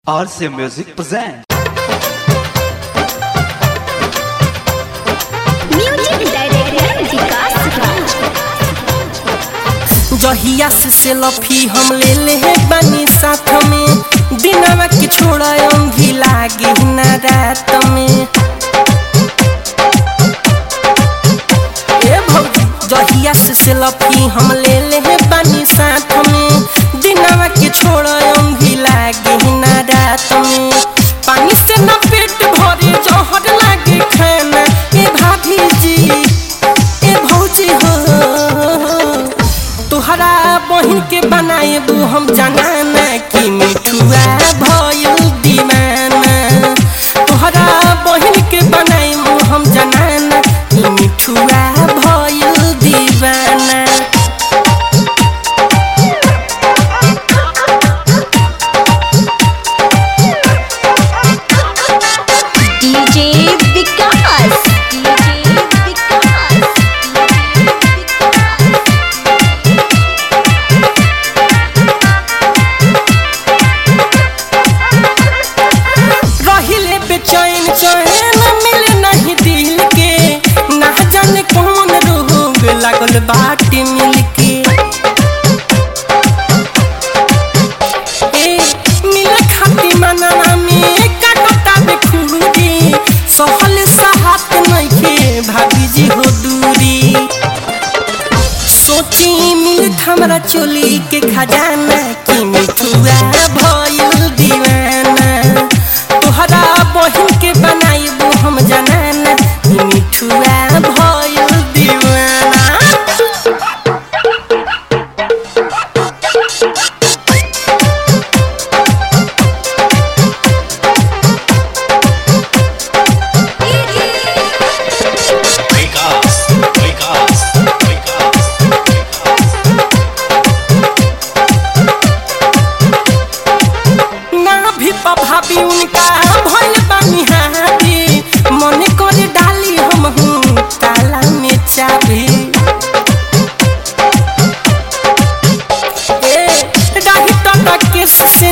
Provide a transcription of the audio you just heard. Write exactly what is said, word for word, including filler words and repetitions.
R C Music present. Music director Vikas Raj. जहिया से selfie हम ले ले है बनी साथ में, दिनवा के छोड़ा अंगी लागे ना रात में। ए भौजी जहिया से सेल्फी हम ले ले है बनी साथ में, दिनवा के छोड़ा अंगी लागे ना रात में। पानी से ना पेट भरे जहर लागे खाना, ए भाभी जी ए भौजी हो तोहरा बहिन के बनाए बू हम जनाना कि मिठुआ भइल दीवाना। तोहरा बहिन के बनाए बू हम जनाना कि मिठुआ भइल दीवाना। डीजे विकास डीजे विकास रहिले बेचैन चैन मिले नहीं दिल के, ना जाने कौन रोग लागल बाटे मिलके। ए मिल खाती मनवा में काटता बेखुदी, सहल साहत नइखे भाभी जी हो दूरी। सोची मिलत हमरा चोली के खजाना कि मिठुआ भइल दीवाना। तोहरा बहिन के बनाइबू हम जनाना कि मिठुआ भइल दीवाना। Vikas, Vikas, Vikas, ना भी भाभी उनका भइल बानी हाथी, मन करे डाली हम हूँ ताला में चाबी। ए डाही टटा केस से